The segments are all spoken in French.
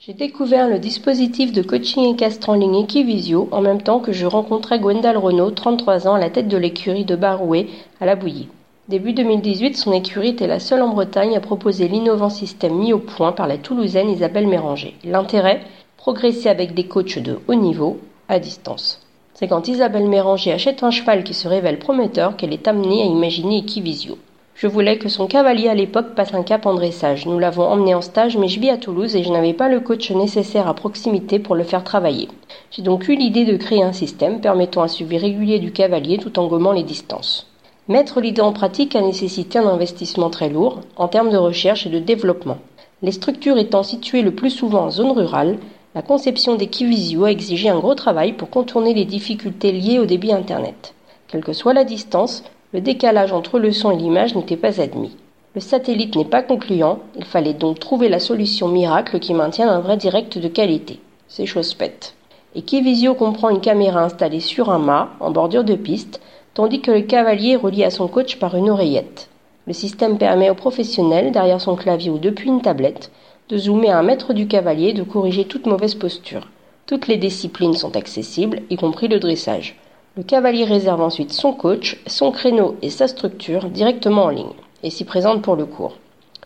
J'ai découvert le dispositif de coaching équestre en ligne Equivisio en même temps que je rencontrais Gwendal Renaud, 33 ans, à la tête de l'écurie de Baroué, à La Bouillie. Début 2018, son écurie était la seule en Bretagne à proposer l'innovant système mis au point par la Toulousaine Isabelle Méranger. L'intérêt ? Progresser avec des coachs de haut niveau, à distance. C'est quand Isabelle Méranger achète un cheval qui se révèle prometteur qu'elle est amenée à imaginer Equivisio. Je voulais que son cavalier à l'époque passe un cap en dressage. Nous l'avons emmené en stage, mais je vis à Toulouse et je n'avais pas le coach nécessaire à proximité pour le faire travailler. J'ai donc eu l'idée de créer un système permettant un suivi régulier du cavalier tout en gommant les distances. Mettre l'idée en pratique a nécessité un investissement très lourd en termes de recherche et de développement. Les structures étant situées le plus souvent en zone rurale, la conception d'Equivisio a exigé un gros travail pour contourner les difficultés liées au débit Internet. Quelle que soit la distance, le décalage entre le son et l'image n'était pas admis. Le satellite n'est pas concluant, il fallait donc trouver la solution miracle qui maintienne un vrai direct de qualité. C'est chose faite. Equivisio comprend une caméra installée sur un mât, en bordure de piste, tandis que le cavalier est relié à son coach par une oreillette. Le système permet au professionnel, derrière son clavier ou depuis une tablette, de zoomer à 1 mètre du cavalier et de corriger toute mauvaise posture. Toutes les disciplines sont accessibles, y compris le dressage. Le cavalier réserve ensuite son coach, son créneau et sa structure directement en ligne, et s'y présente pour le cours.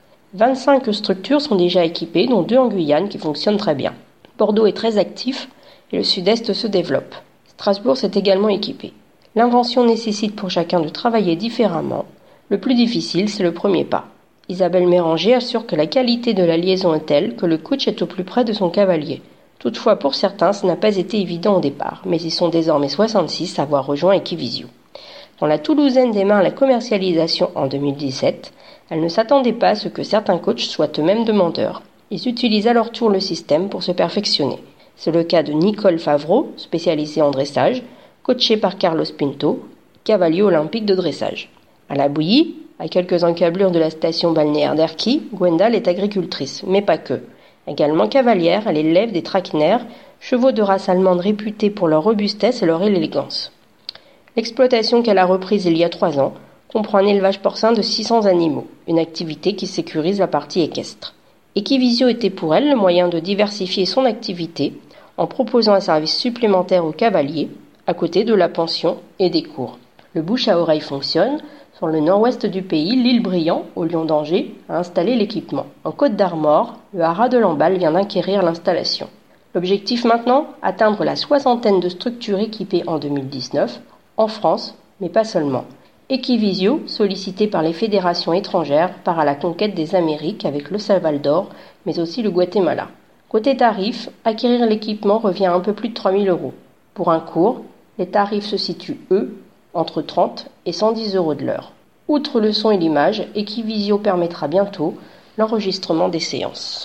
25 structures sont déjà équipées, dont 2 en Guyane qui fonctionnent très bien. Bordeaux est très actif et le sud-est se développe. Strasbourg s'est également équipé. L'invention nécessite pour chacun de travailler différemment. Le plus difficile, c'est le premier pas. Isabelle Méranger assure que la qualité de la liaison est telle que le coach est au plus près de son cavalier. Toutefois, pour certains, ce n'a pas été évident au départ, mais ils sont désormais 66 à avoir rejoint Equivisio. Quand la Toulousaine démarre la commercialisation en 2017, elle ne s'attendait pas à ce que certains coachs soient eux-mêmes demandeurs. Ils utilisent à leur tour le système pour se perfectionner. C'est le cas de Nicole Favreau, spécialisée en dressage, coachée par Carlos Pinto, cavalier olympique de dressage. À La Bouillie, à quelques encablures de la station balnéaire d'Erquy, Gwendal est agricultrice, mais pas que. Également cavalière, elle élève des traquenards, chevaux de race allemande réputés pour leur robustesse et leur élégance. L'exploitation qu'elle a reprise il y a 3 ans comprend un élevage porcin de 600 animaux, une activité qui sécurise la partie équestre. Equivisio était pour elle le moyen de diversifier son activité en proposant un service supplémentaire aux cavaliers, à côté de la pension et des cours. Le bouche à oreille fonctionne. Sur le nord-ouest du pays, l'île Briand, au Lion d'Angers, a installé l'équipement. En Côte d'Armor, le haras de Lamballe vient d'acquérir l'installation. L'objectif maintenant ? Atteindre la 60aine de structures équipées en 2019, en France, mais pas seulement. Equivisio, sollicité par les fédérations étrangères, part à la conquête des Amériques avec le Salvador, mais aussi le Guatemala. Côté tarif, acquérir l'équipement revient à un peu plus de 3 000 €. Pour un cours, les tarifs se situent, entre 30 et 110 € de l'heure. Outre le son et l'image, Equivisio permettra bientôt l'enregistrement des séances.